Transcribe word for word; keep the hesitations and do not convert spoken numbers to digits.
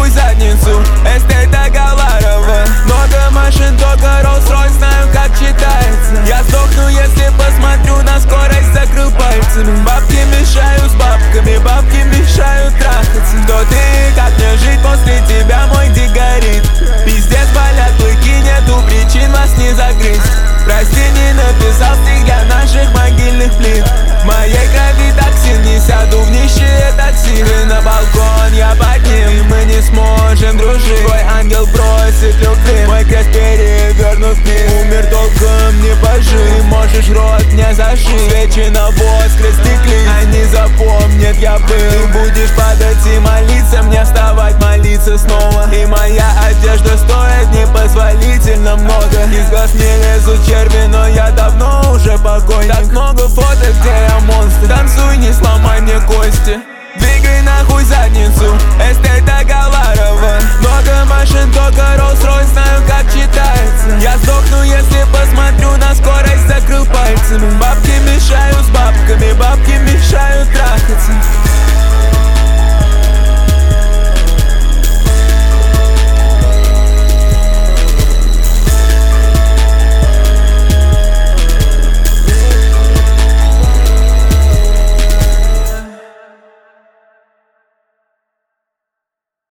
нахуй задницу, эстета Галарова. Много машин, только Rolls-Royce, знаю как читается. Я сдохну, если посмотрю на скорость, закрыл пальцами. Бабки мешают с бабками, бабки мешают трахаться. Кто ты, как мне жить после тебя, мой дик горит. Пиздец, болят клыки, нету причин вас не загрызть. Прости, не написал стих для наших могильных плит. В моей крови токсин, не сяду в нищие такси. Вы на балкон, я под ним, и мы не сможем дружить. Твой ангел просит любви, мой крест перевернут вниз. Умер толком не пожить, ты можешь рот не зашить. Свечи на воск растекли, они запомнят, я был. Ты будешь падать и молиться, мне вставать, молиться снова. И моя одежда стоит непозволительно много. Из глаз не лезут черви, но я давно уже покойник. Так много фоток, где я монстр. Танцуй, не сломай мне кости. Двигай нахуй задницу, эстета Галарова. Много машин, только Rolls-Royce.